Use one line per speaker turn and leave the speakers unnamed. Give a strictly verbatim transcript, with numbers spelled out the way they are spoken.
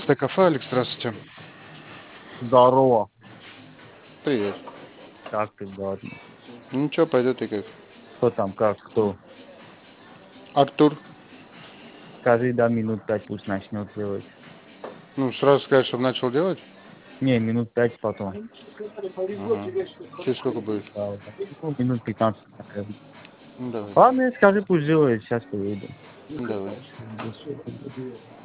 Т-кафе, Алекс, здравствуйте.
Здорово.
Привет.
Как ты, ладно?
Ну чё, пойдет и как?
Кто там, как, кто?
Артур.
Скажи, да, минут пять пусть начнет делать.
Ну, сразу сказать, чтобы начал делать?
Не, минут пять потом.
Ага. Через сколько будет?
Да, да. Ну, минут пятнадцать, наверное.
Ну, давай.
Ладно, скажи, пусть делает, сейчас приеду.
Ну, давай.